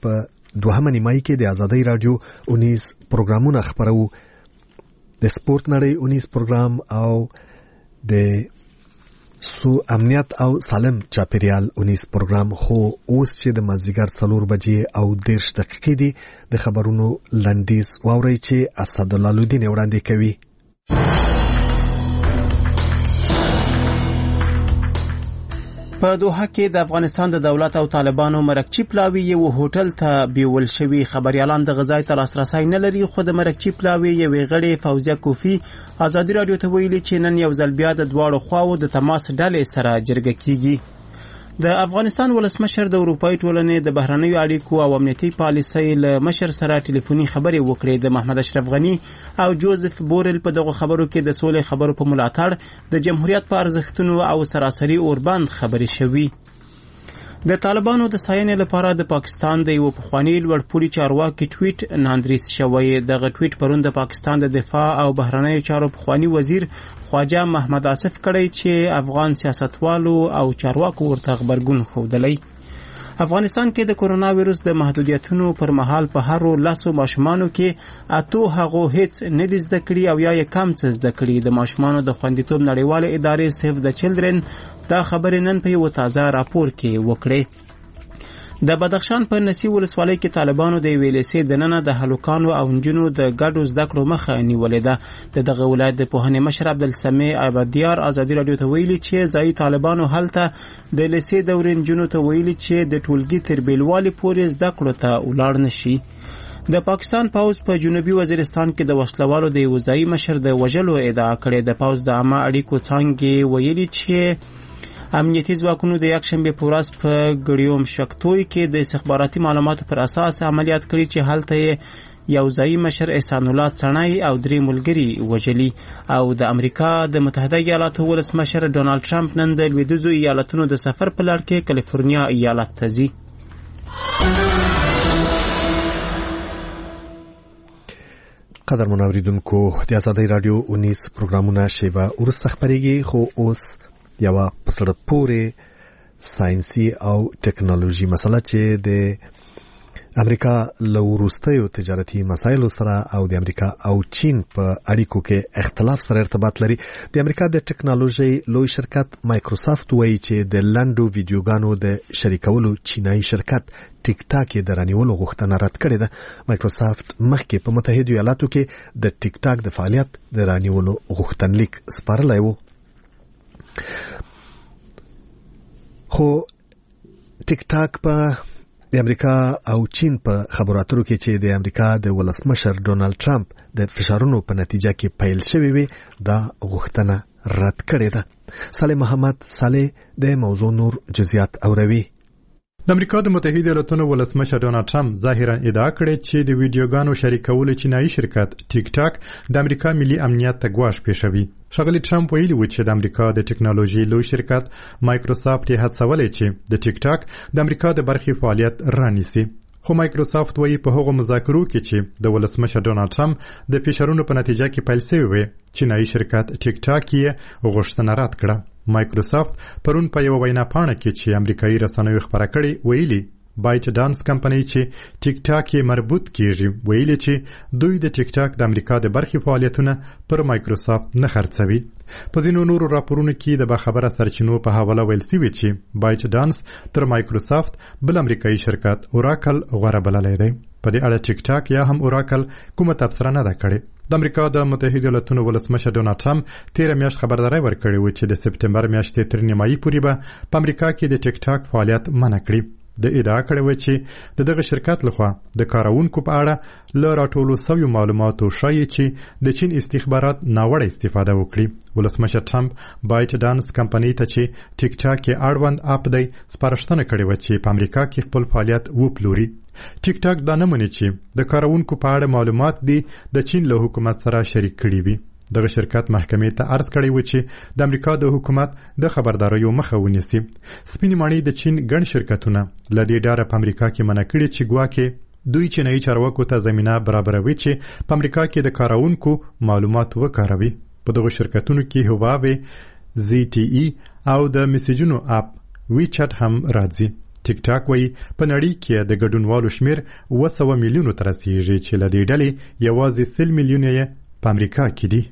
په دوهمه نیمایي کې د ازادۍ رادیو 19 پروګرامونه خبرو د سپورت نړۍ 19 پروګرام او د امنیت او سالم چاپیریال 19 پروګرام خو اوس چې د مازیګر 4 بجې او 10 دقیقې دي د خبرونو لنډیز واورئ چې اسدالله لودین وړاندې کوي. په دوحه کې د افغانستان د دولت او طالبانو مرکچی پلاوی یو هوټل ته بیول شوی. خبريالان د غذای ته لاسرسي نه لري، خو د مرکچی پلاوی یو غړي فوزیه کوفی ازادي رادیو ته ویلي چې نن یو ځل بیا د دواړو خواو د تماس ډلې سره جرګه کیږي. د افغانستان ولسمشر د اروپای ټولنې د بهرنیو اړیکو او امنیتي پالیسۍ له مشر سره ټلیفوني خبرې وکړې. د محمد اشرف غنی او جوزف بورل په دغه خبرو کې د سولې خبرو په ملاتړ د جمهوریت په ارزښتونو او سراسري اوربند خبرې شوې. د طالبانو د ساینې لپاره د پاکستان د یو پخوانی لوړپوړي چارواکي ټویټ ناندریس شوی. دغه ټویټ پرون د پاکستان د دفاع او بهرنیو چارو پخوانی وزیر خواجه محمد آصف کړی چې افغان سیاستوالو او چارواکو ورته خبرګون ښودلی. افغانستان کې د کورونا وایروس د محدودیتونو پر مهال په هر 10 ماشومانو کې 8 هغه هیڅ نه دي زده کړي او یا کم څه زده کړي. د ماشومانو د خوندیتوب نړیواله ادارې سیف د چلډرن دا خبرې نن په یو تازه راپور کې وکړې. د بدخشان په نسی ولسوالۍ کې طالبانو د ویلسې د نننه د هلوکانو او انجونو د ګډو زده کړو مخه نیولې ده. دغه ولایت د پوهنې مشر عبدالسمیع عبادیار ازادي رادیو ته ویلي چې ځایي طالبانو هلته د لسې دورې انجونو ته ویلي چې د ټولګي تر بیلوالي پورې زده کړو ته ولاړ نشي. د پاکستان پوز په جنوبي وزیرستان کې د وسلوالو د وزایي مشر د وژلو ادعا کړې. د پوز د عامه اړیکو څانګې ویلي چې امنیتي ځواکونو د یکشنبه په ورځ په ګړیوم شکتوي کې د استخباراتي معلوماتو پر اساس عملیات کړي چې هلته یو ځایي مشر احسان الله څنای او 3 ملګري وژلي. او د امریکا د متحده ایالاتو ولسمشر ډونالد ټرمپ نن د لویدیځو ایالتونو د سفر په لړ کې کالیفورنیا ایالت ته ځي. قدر منوریدونکو د ازادۍ رادیو 19 پروګرامونه شیبه ورسته خبرېږي، خو اوس یو پسړه پورې ساينسي او ټکنالوژي مسله چې د امریکا له وروستیو تجارتي مسایلو سره او د امریکا او چین په اړیکو کې اختلاف سره ارتباط لري. د امریکا د ټکنالوژي لوی شرکت مایکروسافت وایي چې د لنډو ویډیوګانو د شریکولو چینایي شرکت ټیک ټاک د رانیولو غوښتنه رد کړې ده. مایکروسافت مخکې په متحده ایالاتو کې د ټیک ټاک د فعالیت د رانیولو غوښتنلیک سپارلی و، خو ټیک ټاک په د امریکا او چین په خبرو اترو کې چې د امریکا د ولسمشر ډونالد ټرمپ د فشارونو په نتیجه کې پیل شوی وي دا غوښتنه رد کړې ده. صالح محمد صالح د موضوع نور جزئیات اوروي. د امریکا د متحده ایالاتونو ولسمشر ډونالد ټرمپ ظاهرا ادعا کړې چې د ویډیوګانو شریکولو چینایي شرکت ټیک ټاک د امریکا ملي امنیت ته ګواښ پیښوي. ښاغلي ټرمپ ویلي و چې د امریکا د ټکنالوژي لوی شرکت مایکروسافت یې هڅولې چې د ټیک ټاک د امریکا د برخې فعالیت رانیسي. خو مایکروسافت وایي په هغو مذاکرو کې چې د ولسمشر ډونالد ټرمپ د فشارونو په نتیجه کې پیل شوی وي چینایي شرکت ټیک ټاک یې غوښتنه رد کړه. مایکروسافت پرون په یو وینا پاڼه کې چې امریکایي رسنیو خبره کړې ویلي بایټ ډانس کمپنۍ چې ټیک ټاک یې مربوط کیږي ویلي چې دوی د ټیک ټاک د امریکا د برخې فعالیتونه پر مایکروسافت نه خرڅوي. په ځینو نورو راپورونو کې د باخبره سرچینو په حواله ویل شوي چې بایټ ډانس تر مایکروسافت بل امریکایي شرکت اوراکل غوره بللی دی. په دې اړه ټیک ټاک یا هم اوراکل کومه تبصره نه ده کړې. د امریکا د متحده ایالاتونو ولسمشر ډونالد ټرمپ 13 میاشت خبرداري ورکړې و چې د سپټمبر میاشتې تر نیمایي پورې به په امریکا کې د ټیک ټاک فعالیت منع کړي. د ادعا کړې و چې دغه شرکت لخوا د کارونکو په اړه له راټولو شویو معلوماتو ښایي چې د چین استخبارات ناوړه استفاده وکړي. ولسمشر ټرمپ بایټ ډانس کمپنۍ ته چې ټیک ټاک یې اړوند اپ دی سپارښتنه کړې و چې په امریکا کې خپل فعالیت وپلوري. ټیک ټاک دا نه مني چې د کارونکو په اړه معلومات دي د چین له حکومت سره شریک کړي وي. دغه شرکت محکمې ته عرض کړی و چې د امریکا د حکومت د خبرداریو مخه ونیسي. سپینې ماڼۍ د چین ګڼ شرکتونه له دې ډاره په امریکا کې منع کړي چې ګواکې دوی چینایي چارواکو ته زمینه برابروي چې په امریکا کې د کارونکو معلومات وکاروي. په دغه شرکتونو کې هواوی، ZTE او د میسیجونو اپ وی چټ هم راځي. ټیک ټاک وایي په نړۍ کې د ګډونوالو شمیر 200 میلیونو ته رسیږي چې له دې ډلې یوازې 100 میلیونه یې په امریکا کې دي.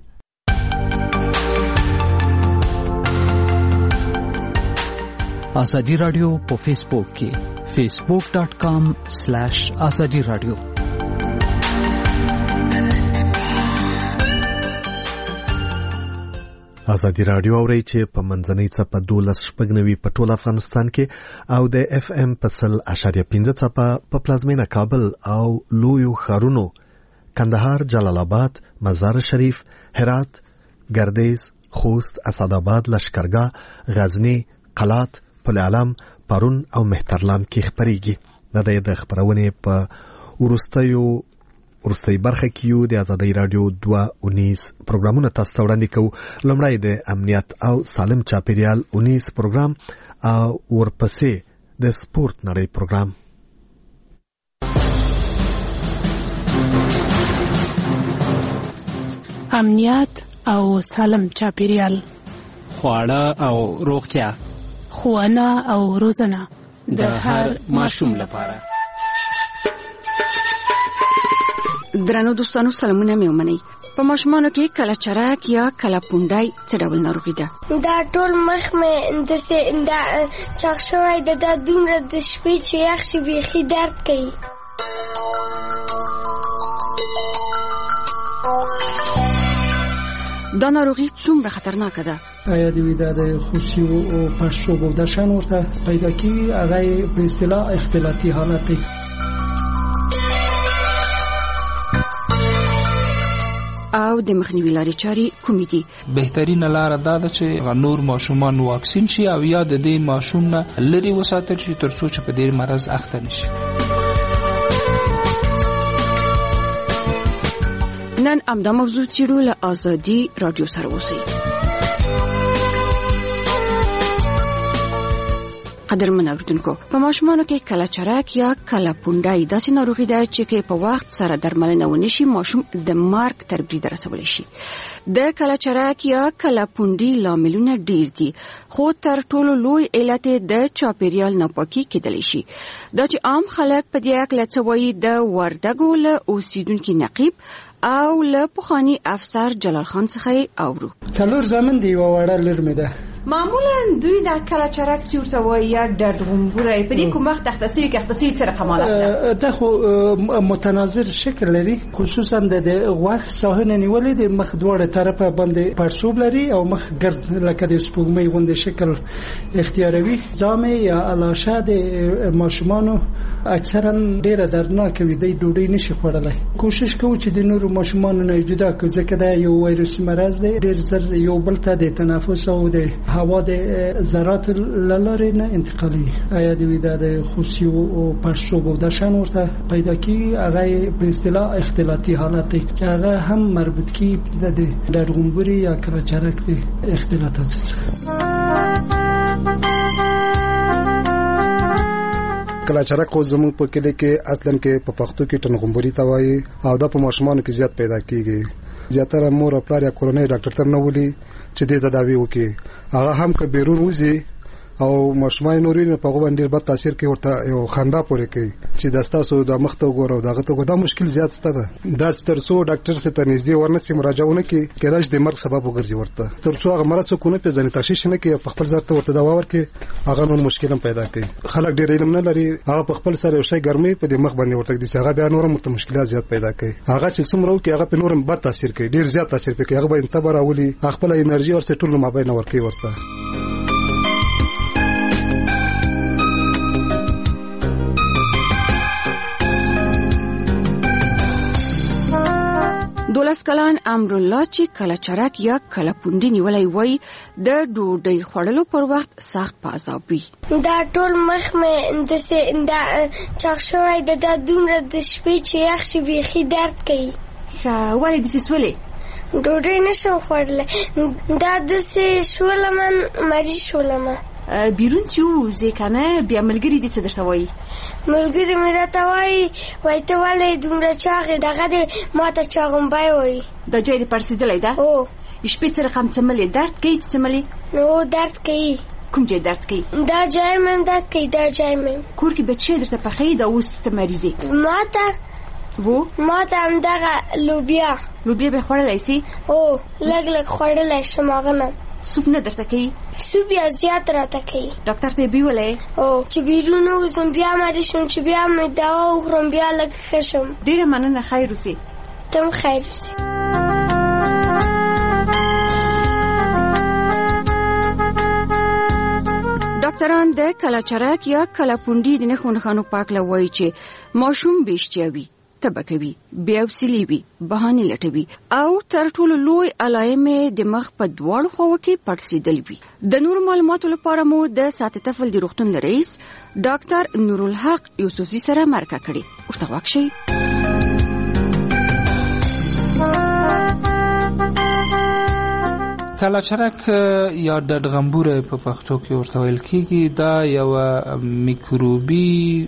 آزادی رادیو په فیسبوک کې facebook.com/azadi radio. آزادی رادیو اوري چې په منځنۍ څپه 12.9 په ټول افغانستان کې او د اف ام په 100.5 څپه په پلازمینه کابل او لویو ښارونو کندهار، جلال آباد، مزار شریف، هرات، ګردیز، خوست، اسداباد، لشکرګاه، غزنی، قلات، پل علم، پرون او مهترلام کې خبريږي. د خبرونه په ورستۍ برخه کې یو د آزادۍ رادیو 219 پروګرامونه تاسو ته وړاندې کوو. لومړی د امنیت او سالم چاپیریال 19 پروګرام او ورپسې د سپورت نړۍ پروګرام. امنیت او سالم چاپیریال، خواړه او روغتیا، ښوونه او روزنه د هر ماشوم لپاره. درنو دوستانو سلامونه مې ومنئ. په ماشومانو کې کله چرک یا کله پونډای څه ډول ناروغي ده؟ دا ټول مخ مې د چاق شوی د دومره د شپې چې یخ شي بیخي درد کوي. دا ناروغي څومره خطرناکه ده؟ آیا د ویده د خوشي او پړسوب او درشن ورته پیدا کیږي؟ هغه په اصطلاح اختلاطي حالت دی. او د مخنیوي لارې چارې کومې دي؟ بهترینه لاره دا ده چې نور ماشومان واکسین شي او یا د دې ماشوم نه لري وساتل شي ترڅو چې په دې مرض اخته نشي. نن امدا موضوع چیرو له آزادی رادیو سره اوسئ. قدرمن اوریدونکو، په ماشومانو کې کله چرک یا کله پونډای داسې ناروغي ده چې په وخت سره درملنه ونشي ماشوم د مرګ تر بریده رسولی شي. د کله چرک یا کله پونډي لاملونه ډیر دي، خو تر ټولو لوی علت د چاپیریال ناپاکي کېدلی شي. دا چې عام خلک په دې اړه څه وایي د وردګو له اوسیدونکو نقیب او له پخوانی افسر جلال خان څخه اورو. څلور زمن دی وړه لرمه ده. معمولا دوی د کله چرک چورته وایي یا درد غمبوري په دې کوم وخت اختصاصي سره کمالات ده. دا خو متناظر شکل لري، خصوصا د غوښ ساحنه نیولې د مخ دوړه طرفه باندې پړسوب لري او مخ ګرد لکه د سپوږمۍ غوندې شکل اختیاروي. زامه یا علاشه د ماشومانو اکثرا ډیره دردناک وي، د ډوډۍ نشي خوړلای. کوشش کوو چې د نورو ماشومانو نه جدا کړو ځکه دا یو وایروسي مرض دی، ډیر زر یو بل ته د تنفس او د هوا د ذرات لارې نه انتقالي. آیا د ویده د خوشي او پړسوب او درشن ورته پیدا کیږي؟ هغه په اصطلاح اختلاطي حالت دی چې هغه هم مربوط کی د درغمبوري یا کله چرک دی اختلاطات څخه. کله چرک خو زموږ په کلی کې اصلا کې په پښتو کې ټنغمبوري ته وایي او دا په ماشومانو کې زیات پیدا کیږي. زیاتره مور او پلار یا کورنۍ ډاکټر ته نه ولي چې دې تداوی وکړي. هغه هم که بیرون وځي او ماشومان نورین په غو باندې بد تاثیر کوي، ورته یو خندا پورې کوي چې داستاسو د مخته وګورو دغه ته دا مشکل زیات ستده. دا ترڅو ډاکټر سره ته نږدې ورنسي مراجعونه کوي کېدای شي د مرګ سبب وګرځي، ورته ترڅو هغه مرض کو نه پیژني تشخیص نه کوي، په خپل ځای ته ورته دوا ورکړي، هغه نور مشکل هم پیدا کوي. خلک ډېر علم نه لري، هغه په خپل سره یو شی ګرمي په دې مخ باندې ورته دي، هغه بیا نور هم مشکلات زیات پیدا کوي. هغه چې څومره وکي هغه په نور هم بد تاثیر کوي، ډېر زیات تاثیر کوي. هغه به انتباه راولي، خپل انرژي ورته ټول مابین ورکوي ورته. دولس کلن امرالله چې کله چرک یا کله پونډي نیولای وای د ډوډۍ خوړلو پر وخت سخت په عذاب وي. دا ټول مخ مې د چاق شوی د دومره د شپې چې یخ شي بیخي درد کوي. ولې داسې سولې؟ ډوډۍ نشم خوړلی، دا داسې شولمه مریض شولمه. بیرون چې ووځې که نه بیا ملګري دې څه درته وایي؟ ملګري مې راته وایي ته ولې دومره چاغې دغه دې ما ته چاغمبی وایي. دا جای دې پړسېدلی ده؟ هو. شپې څه رقم څملې؟ درد کوي چې څملې؟ هو درد کوي. کوم ځای درد کوي؟ دا ځای مې درد کوي، دا ځای مې. کور کې بچی درته پخې دا اوس ته مریضي؟ ما ته همدغه لوبیا به خوړلی سي؟ او لږ لږ خوړلی شم. هغه نه. سوپ نه درته کوي؟ سوپ بیا زیات راته کوي. ډاکټر ته یې بیولې؟ او چې بیرون ووځم بیا مریض شم، چې بیا مې دوا وخورم بیا لږ ښه شم. ډېره مننه، خیر اوسې. ته هم خیر اوسې. ډاکټران د کلاچرک یا کلاپونډي د نښو نښانو په اړه وایي چې ماشوم بېشتیاوي، تبه کوي، بې حوصلې وي، بهانې لټوي او تر ټولو لوی علایم یې د مخ په دواړو خواو کې پړسېدل وي. د نورو معلوماتو لپاره مو د ساعت طفل د روغتون رئیس ډاکټر نورالحق یوسفزي سره مرکه کړې. ورته غوږ شئ. کلاچرک یا ډډغمبوره په پښتو کې ورته ویل کېږي. دا یو میکروبي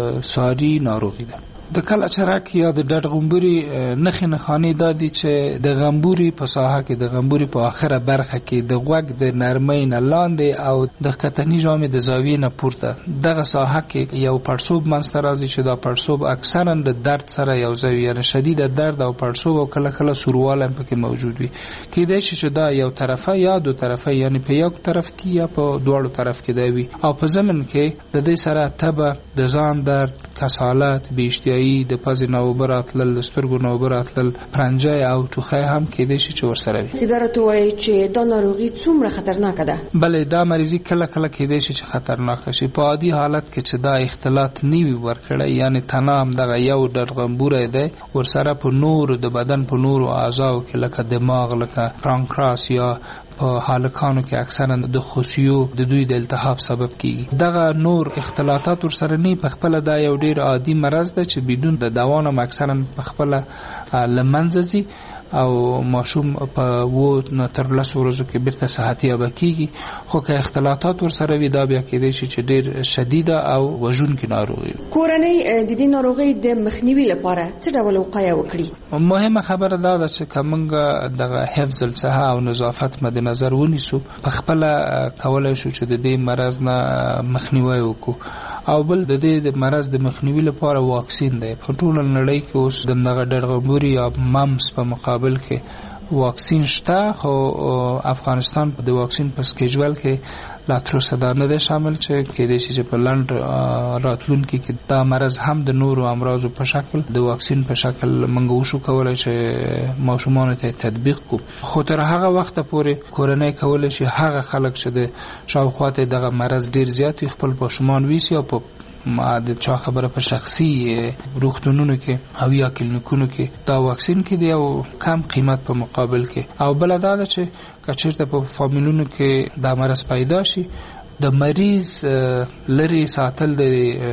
ساري ناروغي ده. د کلاچرک یا د ډډغمبوري نښې نښانې دا دي چې د غمبوري په ساحه کې، د غمبوري په آخره برخه کې د غوږ د نرمۍ نه لاندې او د ښکتني ژامې د زاویې نه پورته دغه ساحه کې یو پړسوب منځته راځي چې دا پړسوب اکثرا د درد سره یو ځای وي، یعنې شدید درد او پړسوب او کله کله سوروالی هم پکې موجود وي. کیدای شي چې دا یو طرفه یا دو طرفه، یعنې په یو طرف کې یا په دواړو طرف کې دی وي. او په ضمن کې د دې سره تبه، د ځان درد، کسالت، بېاشتیایي، د پزې نه اوبه راتلل، د سترګو نه اوبه راتلل، پرنجی او ټوخی هم کېدای شي چې ورسره وي. اداره وایي چې دا ناروغي څومره خطرناکه ده؟ بلې، دا مریضي کله کله کېدای شي چې خطرناکه شي. په عادي حالت کې چې دا اختلاط نه وي ورکړی، یعنې تنه همدغه یو ډډغمبوری دی، ورسره په نورو د بدن په نورو اعضاو کې لکه دماغ، لکه پانکراس یا په هالکانو کې اکثرا د خصیو د دوی د التهاب سبب کیږي. دغه نور اختلاطات ورسره نه په خپل دا یو ډیر عادي مرض ده چې بدون د دوا نه اکثرا په خپل لمنځه ځي او ماشوم په و تر 10 ورځو کې بیرته صحتي یابه کیږي. خو که اختلاطات ورسره وي دا بیا کېدای شي چې ډیر شدیده او وژونکې ناروغي. کورنۍ د دې ناروغۍ د مخنیوي لپاره څه ډول وقایه وکړي؟ مهمه خبره دا ده چې کومه دغه حفظ الصحه او نظافت مد نظر ونیسو، په خپل کولای شو چې د دې مرض نه مخنیوي وکړو. او بل د دې مرض د مخنیوي لپاره واکسین دی. په ټوله نړۍ کې اوس دغه ډډغمبوري یا ممس په مقابل کې واکسین شته، خو افغانستان په د واکسین په سکیجول کې لا تر اوسه دا نه دی شامل چې کېدای شي چې په لنډ راتلونکي کې دا مرض هم د نورو امراضو په شکل د واکسین په شکل موږ وشو کولی چې ماشومانو ته تطبیق کړو. خو تر هغه وخته پورې کورنۍ کولی شي هغه خلک چې د شاوخوا ته دغه مرض ډیر زیات وي خپل ماشومان ویسي او په د چا خبره په شخصي روغتونونو کې او یا کلینیکونو کې دا واکسین کې دی او کم قیمت په مقابل کې. او بل دا چې کچېرته په فامیلونو کې دا مرض پیدا شي، د مریض لري ساتل د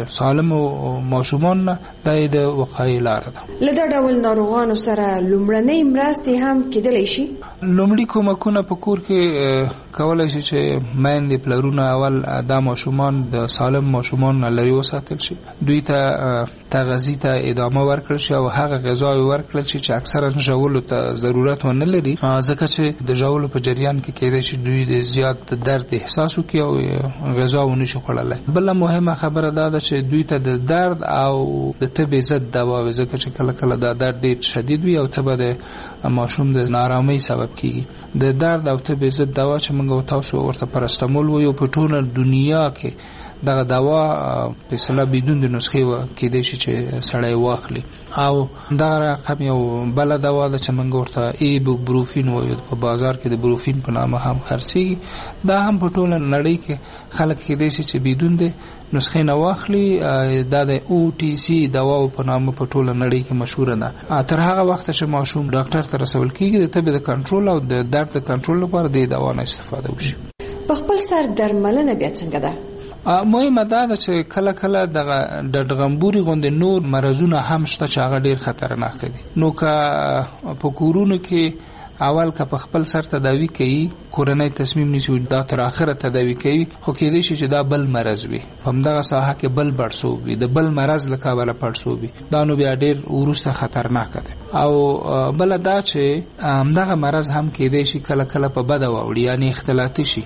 سالمو ماشومان نه د وقایې لاره ده. له دا ډول ناروغانو سره لومړنۍ مرستې هم کېدلی شي. لومړي کومکونه په کور کې کولای شي چې میندې پلرونه اول دا ماشومان د سالم ماشومان نه لري وساتل شي، دوی ته تغذیه ته ادامه ورکړل شي او هغه غذاوي ورکړل شي چې اکثرا ژولو ته ضرورت ونه لري، ځکه چې د ژولو په جریان کې کېدای شي دوی د زیات درد احساس وکړي او غذا ونه شي خوړلای. بل مهمه خبره دا ده چې دوی ته د درد او د تبې ضد دوا، ځکه چې کله کله دا درد ډېر شدید وي او تبه د ماشوم د نارامۍ سبب کیږي. د درد او تبې ضد دوا چې موږ تاسو ورته پاراسټامول وایو په ټوله دنیا کې دغه دوا په اصطلاح بدون د نسخې کېدای شي چې سړی واخلي. او دا رقم یو بل دوا ده چې موږ ورته ایبوپروفین وایو، په بازار کې د بروفین په نامه هم خرڅېږي. دا هم په ټوله نړۍ کې خلک کېدای شي چې بدون د نسخې نه واخلي. دا د او ټي سي دوا په نامه په ټوله نړۍ کې مشهوره ده. تر هغه وخت چې ماشوم ډاکټر ته رسول کېږي د تبې د کنټرول او د درد د کنټرول لپاره د دوا نه استفاده وشي. په خپل سر درملنه بیا څنګه ده؟ مهمه دا ده چې کله کله دغه ډډغمبوري غوندې نور مرضونه هم شته چې هغه ډیر خطرناک دي. نو که په کورونو کې اول که په خپل سر تداوی کوي، کورنۍ تصمیم نیسي دا تر اخره تداوی کوي، خو کېدای شي چې دا بل مرض وي، په همدغه ساحه کې بل پړسوب وي، د بل مرض له کبله پړسوب وي، دا نو بیا ډیر وروسته خطرناک دی. او بل دا چې همدغه مرض هم کېدای شي کله کله په بده واوړي، یعنی اختلاطي شي.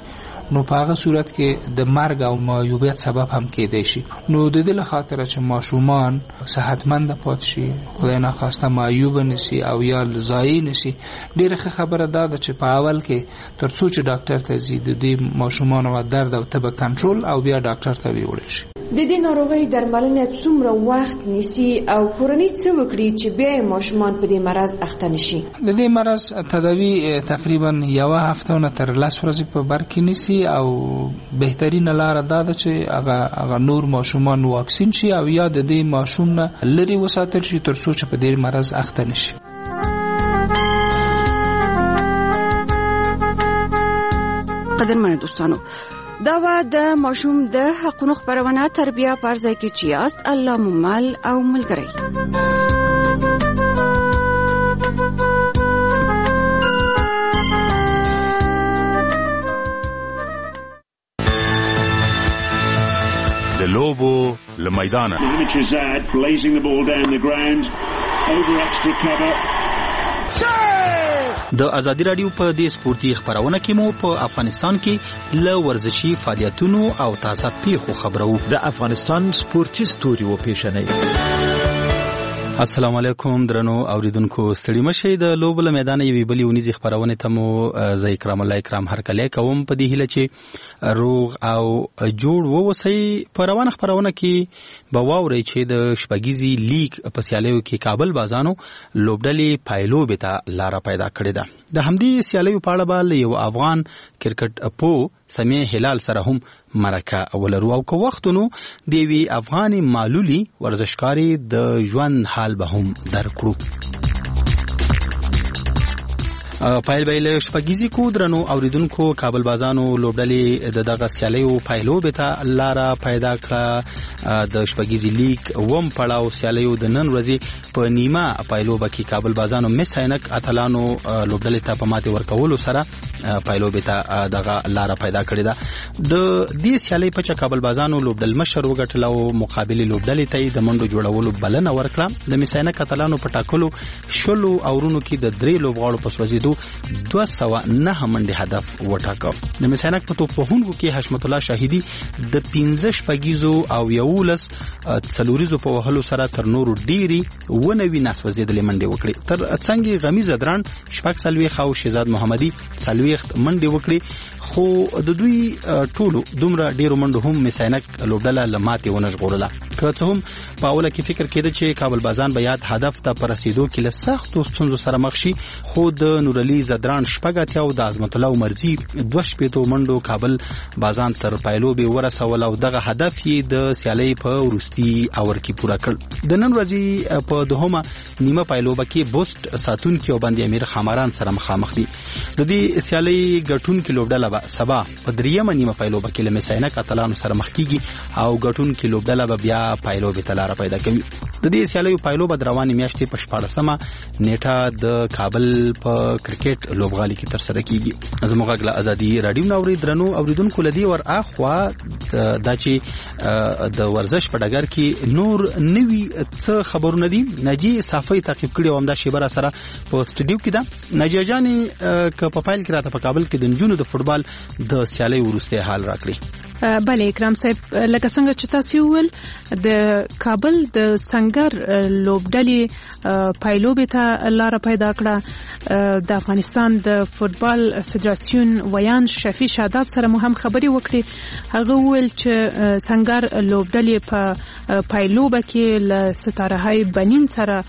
نو په هغه صورت کې د مرګ او معیوبیت سبب هم کېدای شي. نو د دې خاطر چې ماشومان صحتمند پاتې شي، خدای ناخواسته معیوب نشي او یا ضایع نشي، ډیره خبره ده چې په اول کې تر څو چې ډاکټر ته ځي د دې ماشومان او درد او تب کنټرول او بیا ډاکټر ته ویول شي. د دې ناروغۍ درملنه څومره وخت نیسي او کورنۍ څه وکړي چې بیا ماشومان په دې مرض اخته نشي؟ د دې مرض تداوی تقریبا یو هفته نه تر 10 ورځې په بر کې نیسي او بهترین لار ده چې هغه نور ماشومان واکسین شي او یا د دې ماشوم نه لري وساتل شي تر څو چې په دې مرض اخته نشي. قدرمن دوستانو، دا و د ماشوم د حقونو خبرونه تربیه پر ځای کې چې یاست الله ممل او ملګری. د لوبو له میدانه د ازادي رادیو په دې سپورتي خبرونه کې مو په افغانستان کې له ورزشي فعالیتونو او تازه پیښو خبرو. د افغانستان سپورتي ستوري و پیښنې. السلام علیکم درنو اوریدونکو، ستړي مشئ. د لوبو له میدان یوې بلې ونیزې خبرونه ته مو زه اکرام الله اکرام هرکلی کوم په دې هیله چې روغ او جوړ ووسئ. په روانه خبرونه کې به واورئ چې د شپږیزې لیګ په سیالیو کې کابل بازانو لوبډلې پایلوبې ته لاره پیدا کړې ده. د همدې سیالیو په اړه به یو افغان کرکټ پو سمیع هلال سره هم مرکه ولرو او که وختونو د یوې افغانې معلولي ورزشکارې د ژوند حال به هم درکړو. پایل به له شپږیزې کو درنو اوریدونکو کابل بازانو لوبډلې د دغه سیالیو پایلوبې ته لاره پیدا کړه. د شپږیزې لیګ وم پړاو سیالیو د نن ورځې په نیمه پایلوبه کې کابل بازانو مس عینک اتلانو لوبډلې ته په ماتې ورکولو سره پایلوبې ته دغه لاره پیدا کړې ده. د دې سیالۍ په چا کابل بازانو لوبډل مشر وګټل او مقابلې لوبډلې ته د منډو جوړولو بلنه ورکړه. د مس عینک اتلانو په ټاکلو شلو اورونو کې د درې لوبغاړو په سوځېدو 209 منډې هدف وټاکه. د مس عینک په توپ وهونکو کې حشمت الله شاهدي د 15 شپږیزو او 11 څلوریزو په وهلو سره تر نورو ډيري ونوي ناسوځېدلې منډې وکړي. تر څنګه غمیز دران شپږ سلويخ او شهزاد محمدي سلويخ منډې وکړي، خو د دوی ټولو دومره ډیرو منډو هم مس عینک لوبډله لماتې ونه ژغورله. که څه هم په اوله کې فکر کېده چې کابل بازان به یاد هدف ته پر رسیدو کې له سختو ستونزو سره مخ شي، خو د نورعلي زدران شپږ او د عظمت الله عمرزي 2 منډو کابل بازان تر پایلوبې ورسول او دغه هدف یې د سیالۍ په وروستي اور کې پوره کړ. د نن ورځې په دوهمه نیمه پایلوبه کې بوست ساتونکي او بندي امیر خاماران سره مخامخ دي. د دې سیالۍ ګټونکي لوبډله به سبا په دریمه نیمه پایلوبه کې له مس عینک اتلانو سره مخ کیږي او ګټونکي لوبډله به بیا پایلوبې ته لاره پیدا کوي. د دې سیالیو پایلوبه د روانې میاشتې په 14مه نیټه د کابل په کرکټ لوبغالي کې ترسره کیږي. زموږ غږ له ازادي رادیو نو درنو اوریدونکو لدی ور اخوا د چې د ورزش په ډګر کې نور نوي څه خبرونه دي. ناجی صافي تعقیب کړي او همدا شیبر سره په سټډیو کې ده. ناجی جاني ک په فایل کې راته په کابل کې د نجونو د فوتبال د سیالۍ ورسته حال راکړي. بله اکرام صاحب، لکه څنګه چې تاسو وویل د کابل د سنگر لوبډلې پایلوبې ته لاره پیدا کړه. د افغانستان د فوتبال فدراسیون ویان شفیع شاداب سره مو هم خبري وکړي. هغه وویل چې سنگر لوبډلې په پایلوبه کې له ستاره های بنین سره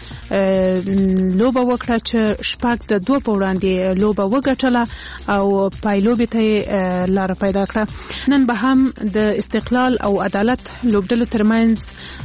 لوبه وکړه چې شپږ د 2 په وړاندې لوبه وګټله او پایلوبې ته لاره پیدا کړه. نن به هم د استقلال او عدالت لوبډلو ترمنځ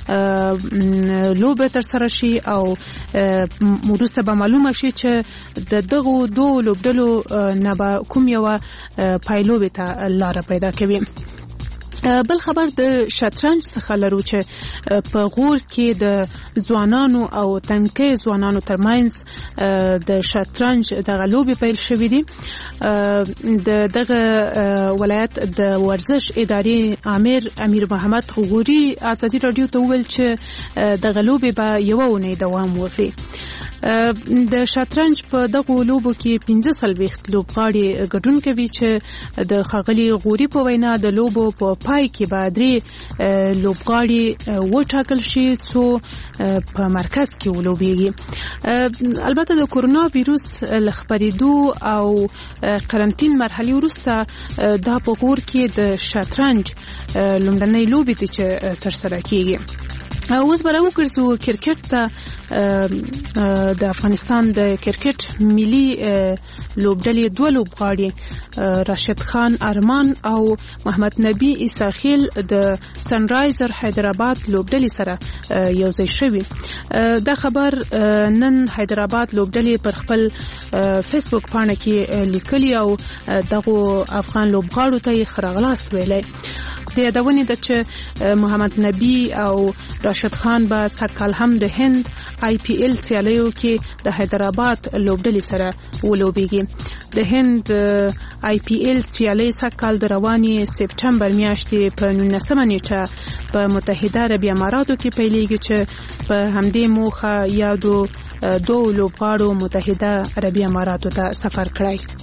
لوبه تر سره شي او وروسته به معلومه شي چې د دغو 2 لوبډلو نه به کوم یو پایلوبې ته لاره پیدا کوي. بل خبر د شطرنج څخه لرو چې په غور کې د ځوانانو او تنکي ځوانانو ترمنځ د شطرنج د غلوبې پیل شوې دي دغه ولایت د ورزش ادارې امیر محمد غوري ازادي رادیو ته وویل چې د غلوبې به یوه اونۍ دوام وکړي د شطرنج په دغه لوبو کې 15 لوبغاړي ګډون کوي چې د ښاغلي غوري په وینا د لوبو په پای کې به درې لوبغاړي وټاکل شي څو په مرکز کې ولوبېږي. البته د کورونا ویروس له خپرېدو او قرنټین مرحلې وروسته دا په غور کې د شطرنج لومړنۍ لوبې دي چې ترسره کېږي. اوس به راوګرځو کرکټ ته. د افغانستان د کرکټ ملي لوبډلې دوه لوبغاړي راشد خان ارمان او محمد نبی اساخیل د سنرایزر حیدرآباد لوبډلې سره یوځای شوي. دا خبر نن حیدرآباد لوبډلې پر خپل فیسبوک پاڼه کې لیکلي او دغه افغان لوبغاړو ته یې ښه راغلاست ویلی. د یادونې ده چې محمد نبی او راشد خان به سږکال هم د هند IPL سیالیو کې د حیدرآباد لوبډلې سره ولوبېږي. د هند IPL سیالۍ سږکال د روانې سپټمبر میاشتې په 19 نیټه په متحده عربي اماراتو کې پیلېږي چې په همدې موخه یادو دوه لوبغاړو متحده عربي اماراتو ته سفر کړی.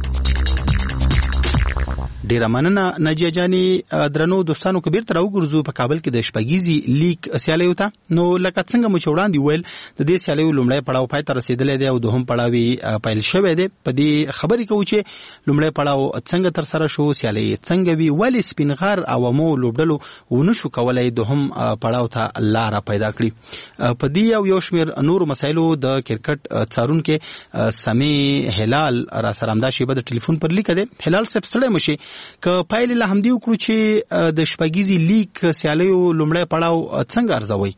ډیره مننه ناجیه جانې. درنو دوستانو کبیر تر وګرځو په کابل کې د شپږیزي لیگ سیالیو ته. نو لکه څنګه مو چوڑاندې ویل د دې سیالیو لومړی پړاو پای ته رسیدلې دی او دوهم پړاو پیل شوی دی. په دې خبرې کوو چې لومړی پړاو څنګه تر سره شو، سیالي څنګه وی، ولې سپینغر عوامو لوبډلو ونشو کولای دوهم پړاو ته لار پیدا کړي. په دې یو شمیر نور مسایلو د کرکټ څارونکو سمي هلال را سره همدا شیبه د ټلیفون پر لیک دی. هلال صاحب ستړی مشي که پایل له همدې وکړو چې د شپږیزي لیگ سیالیو لومړی پړاو څنګه ارزوي؟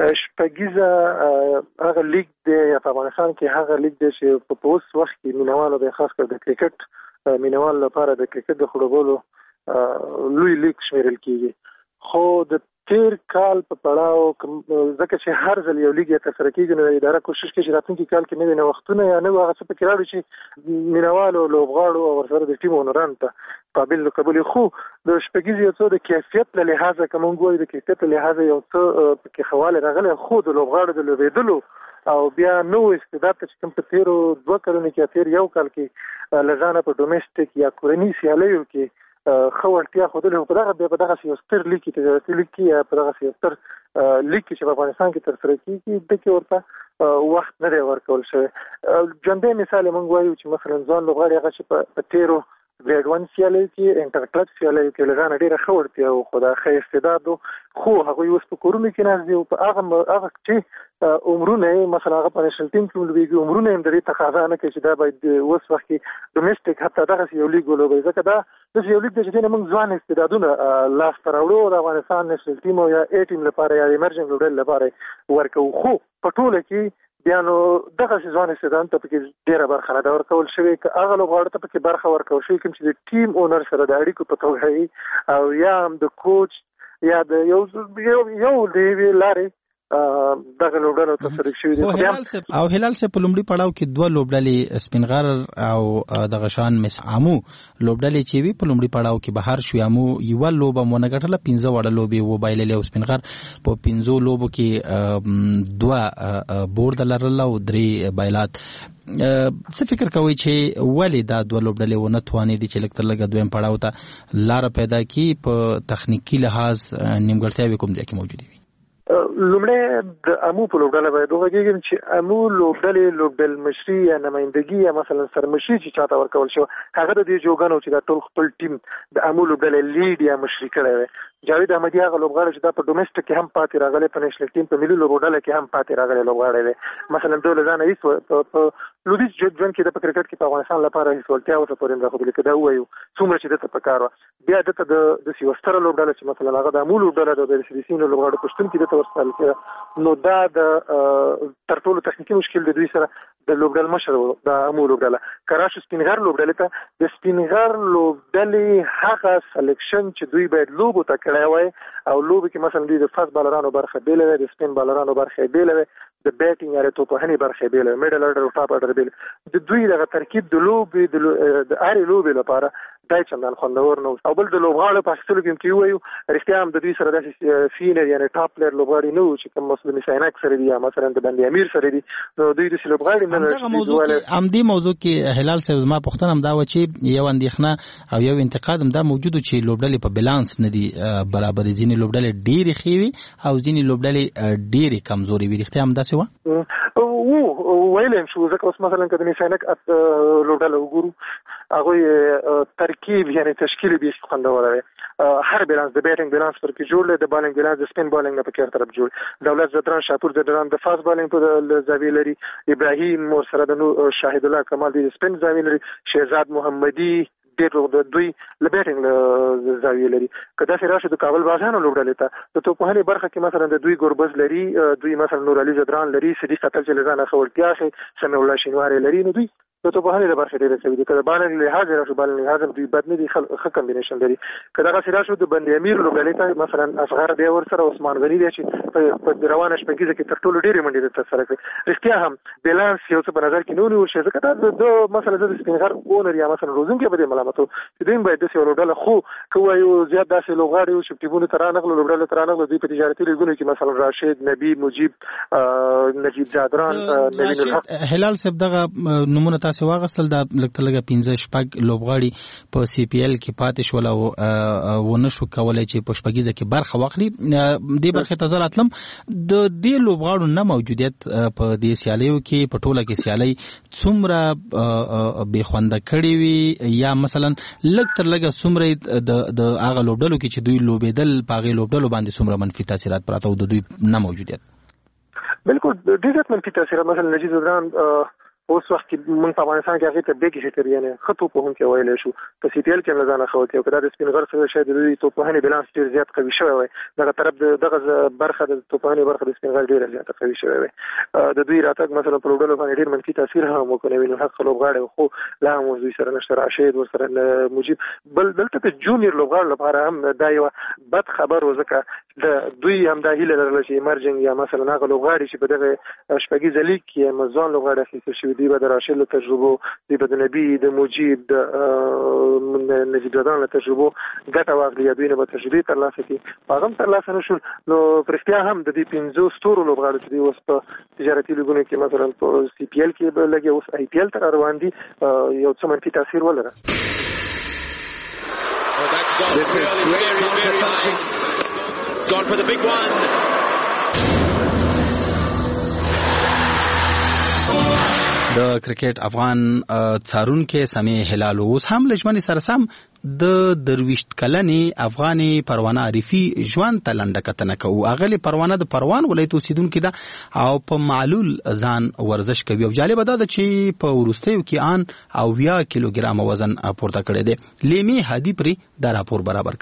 شپږیزه هغه لیگ دی په افغانستان کې، هغه لیگ دی چې په اوس وخت کې مینوالو د خاص کر د کرکټ مینوال لپاره د کرکټ د خړوبولو لوی لیگ شمیرل کیږي. خو د تیر کال په پړاو ځکه چې هر ځل یو لیګ ترسره کیږي نو اداره کوشش کوي چې راتلونکي کال کې نوې وختونه یا نوې هغه څه پکې راوړي چې مینوالو لوبغاړو او ورسره د ټیم اونران ته قابل قبول. خو د شپږیزې یو څه د کیفیت له لحاظه کوم ګوي د کیفیت له لحاظه یو څه پکې خواله راغلی. خو د لوبغاړو د لوبېدلو او بیا نو استعداد ته چې کوم په تیرو 2 کلونو کې تیر یو کال کې لزانه په ډومېسټک یا کورني سیالیو کې خورتیا خوده په دغه سیاستر لیکي ته لیکي په دغه سیاستر لیکي چې په افغانستان کې تر سره کیږي د کې ورته وخت نه دی ورکول شوی. جنبه مثال مونږ وایو چې مثلا ځان لوبغاړي هغه چې په تیرو ګریډ 1 سیالي کې انټر کلب سیالي کې لږه ډیره خورتیا او خدای خیر استعداد خو هغه اوس په کورونو کې نه دی او په هغه چې عمرونه مثلا هغه په نېشنل ټیم کې لوبېږي عمرونه هم درې تقاضا نه کوي چې دا باید اوس وخت کې ډومېسټک حتی دغه یو لیګ ولوبي. ځکه دا د یو لیګ چې موږ ځوان استعدادونه لاس ته راوړو د افغانستان نېشنل ټیم او یا A ټیم لپاره یا ایمرجنګ لوبډل لپاره ورکو. خو په ټوله کې بیا نو دغه ځوان استعداد ته پکې ډیره برخه نه ورکول شوی که هغه لوبغاړو ته پکې برخه ورکول شوی کوم چې د ټیم اونر سره د اړیکو په توګه او یا هم د کوچ یا د یو دی لارې دغه لوبډلو ته سره شوی دي. او هلال سه په لومړي پړاو کې دوه لوبډلې سپینغر او دغه شان مس عامو لوبډلې چې وی په لومړي پړاو کې بهر شو. عامو یو لوبه مونږه 15 وړه لوبې و بایللې او سپینغر په 15 لوبو کې دوه بورد لرل او 3 بایلات. څه فکر کوي چې ولې دا دوه لوبډلې ونه توانې دي چې لکه لګ دویم پړاو ته لار پیدا کی په تخنیکی لحاظ نیمګړتیاوې کوم ځای کې موجودې وي؟ لومړی د امو په لوبډله باید وغږیږم چې امو لوبډل مشري یا نمائندګي یا مثلا سرمشري چې چاته ورکول شو هغه د دې جوګانو چې دا ټول خپل ټیم د امو لوبډله لیډ یا مشري کړی وي. جاوید احمدي هغه لوبغاړی چې دا په ډومېسټک کې هم پاتې راغلی په نېشنل ټیم په ملي لوبډله کې هم پاتې راغلی لوبغاړی دی. مثلا دوی له ځانه هیڅ په لویدیځ ژوند کې د کرکټ کې په افغانستان لپاره هیڅ ولتیا ورته پورې نه راغلی کدا وایو څومره چې دته پکار و بیا دته د سیوستر لوبډله چې مثلا هغه د امو لوبډله د سیسین لوبغاړو پښتون کې دته ورسال نو دا د تر ټولو تخنیکی مشکل د دوی سره د لوبډل مشر د امو لوبډل کراش سپینغر لوبډل ته د سپینغر لوبډل هغه سلیکشن چې دوی باید لوبو ته کړی وای او لوب کې مثلا دوی د فاست بالرانو برخه بیل وي د سپین بالرانو برخه بیل وي د بیټینګ یا توپهنی برخه بیل وي میډل اورډر او ټاپ اورډر بیل د دوی د ترکیب د لوب د اړ لوب لپاره دای چندان خوندور نو او بل د لوبغاړو په اصل کې وایو رښتیا هم د دوی سره د سینر یعنی ټاپ پلیئر لوبغاړي نو چې کوم مسلمان ساينک سره دی یا مثلا د بندي امیر سره دی نو دوی د لوبغاړي نه همدې موضوع کې هلال صاحب زما پوښتنه هم دا و چې یو اندېښنه او یو انتقاد هم دا موجود چې لوبډلې په بالانس نه دي برابر ځینې لوبډلې ډېرې ښې وي او ځینې لوبډلې ډېرې کمزوري وي رښتیا هم داسې و ویلم شو ځکه اوس مثلا کله ساينک لوبډل وګورو هغه ترکیب یعنی تشکیل به خوندور وي هر بالانس د بیټینګ بالانس پر کې جوړ د بالینګ بالانس د سپین بالینګ نه په کېر طرف جوړ دولت زدران شاپور زدران د فاست بالینګ په زاویه لري ابراهیم مور سره د شاهد الله کمال د سپین زاویه لري شهزاد محمدي د دوی لبیټینګ زاویه لري کدا سره شو د کابل بازانو لوبډلې ته د توپهنی برخه کې مثلا د دوی ګوربز لري دوی مثلا نور علي زدران لري صدیق قتل چې لزانه خورتیا شي سمي الله شینواری لري نو دوی د توپهنی د برخه ډیره سوي دي کله باندې لحاظ راځي باندې لحاظ دوی بد نه دي ښه کمبینیشن لري کله سره شو د بندي امیر لوبډلې ته مثلا اصغر دی ور سره عثمان غنی دی چې په روانه شپږیزه کې تر ټولو ډیره منډي د سره کوي رښتیا هم بالانس یو څه په نظر کې نه شي ځکه دا مثلا د سپینغر اونر یا مثلا روزن کې به ملامتو دوی باید د څو لوبډل خو کوي زیات داسې لوغاړي او شپټیبونه ترانغله لوبډل ترانغله دوی په تجارتي لیګونو کې مثلا راشد نبی مجيب نجیب زادران نوین الحق هلال صاحب دغه نمونه تاسو واغستل د لکه 15 شپږ لوبغاړي په سی پی ایل کې پاتې شول او ونشو کولای چې په شپږیزه کې برخه واخلي د برخه ته ځلاتلم د دې لوبغاړو نه موجودیت په دې سیالیو کې په ټوله کې سیالي څومره به خوند کړي وي یا مثلا لږ تر لږه څومره د هغه لوبډلو کې چې دوی لوبېدل په هغه لوبډلو باندې څومره منفي تاثیرات پراته او د دوی نه موجودیت بالکل ډېر منفي تاثیرات مثلا نجیب زدران اوس وخت موږ په افغانستان کې هغه ته به کې شتر یعنی خطو په هم کې ویل شو په سی پی ایل کې لزانه خو کې کړه د سپینغر سره شاید دوی توپهنی بالانس ډیر زیات قوي شوی وي دغه طرف دغه برخه د توپهنی برخه د سپینغر ډیر زیات قوي شوی وي د دوی راتګ مثلا په لوبډلو باندې ډیر منفي تاثیر هم وکړي نو حق لوبغاړي خو لا مو دوی سره نشته راشد ور سره مجيب بل دلته د جونیور لوبغاړو لپاره هم دا یو بد خبر وزکه د دوی هم د هیله لرل چې ایمرجنګ یا مثلا هغه لوبغاړي چې په دغه شپږیزه لیګ کې مزون لوبغاړي اخیستل شوی دی به راشد تجربه دی به د نبی د مجيب د نجیب زدران له تجربه ګټه واخلي دوی نه به تجربه ترلاسه کړي هغه ترلاسه نشول نو پرختیا هم د دې 15 ستورو لوبغاړو چې اوس په تجارتي لیګونو کې مثلا په سی پی ایل کې به لګي اوس آی پی ایل تر روان دي یو څه منفي تاثیر ولري This is great counter punching. It's gone for the big one. د کرکټ افغان څارونکو سمي هلال اوس هم لجمن سره سم د درويشت کلنې افغاني پروانه عارفي ژوند تلنده کتنه کوي اغلی پروانه د پروان ولایت اوسیدونکو ده او په معلول ځان ورزش کوي او جالب ده چې په ورستیو کې ان او 20 کیلوګرام وزن پورته کړی دی لیمي هادي پری د راپور برابر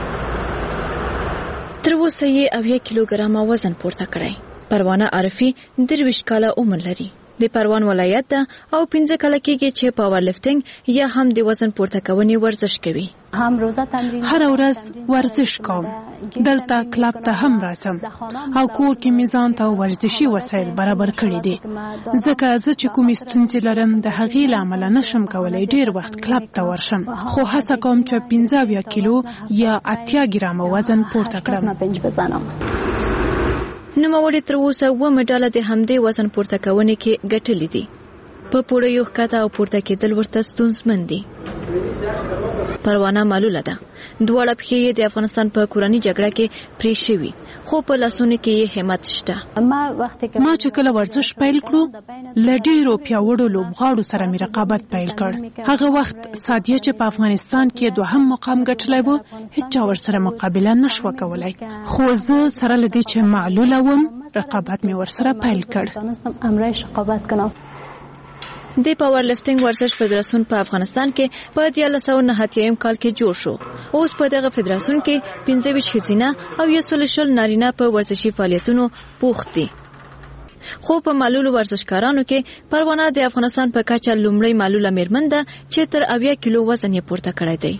کړی تر اوسه یې 20 کیلوګرام وزن پورته کړی پروانه عارفي درويشت کاله عمر لري د پروان ولایت ده او 15 کال کېږي چې پاور لفټینګ یا هم د وزن پورته کوونی ورزش کوي هر ورځ ورزش کوم دلته کلب ته هم راځم او کور کې میزان ته ورزشي وسایل برابر کړی دي ځکه زه چې کومې ستونزې لرم د هغې له امله نشم کولی ډېر وخت کلب ته ورشم خو هڅه کوم چې 15 کیلو یا 80 ګرام وزن پورته کړم نوموړي تر اوسه و مډاله د همدې وزن پورته کوونې کې ګټلې دي په پوره یو ښکته او پورته کېدل ورته ستونزمن دي پروانه معلوله ده دواړه پښې د افغانستان په کورنۍ جګړه کې پرې شوي خو په لاسونو کې یې همت شته ما چې کله ورزش پیل کړو له ډېرو پیاوړو لوبغاړو سره مې رقابت پیل کړ هغه وخت سادیه چې په افغانستان کې دوهم مقام ګټلی و هیچا ورسره مقابله نشوه کولی خو زه سره له دې چې معلوله وم رقابت مې ورسره پیل کړ د پاور لفټینګ ورزش فدراسیون په افغانستان کې په 1999 کال کې جوړ شو اوس په دغه فدراسیون کې 15 ښځینه او 100 نارینه په ورزشي فعالیتونو بوخت دي خو په معلولو ورزشکارانو کې پروانه د افغانستان په کچه لومړی معلوله میرمن ده چې تر 80 کیلو وزن یې پورته کړی دی.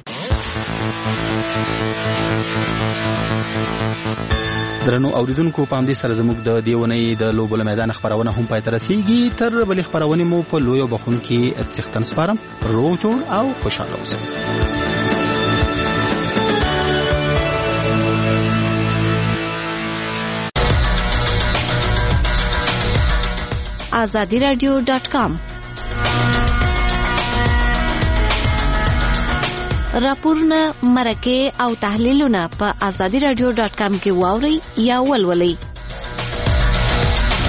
درنو اوریدونکو په همدې سره زموږ د دیونې د لوبو له میدان خبرونه هم پای ته رسیږي. تر بلې خبرونه مو په لوی بخون کې څښتن سپارم. روغ جوړ او خوشاله اوسئ. azadiradio.com راپورونه، مرکې او تحلیلونه په azadiradio.com کې واورئ یا ولولئ.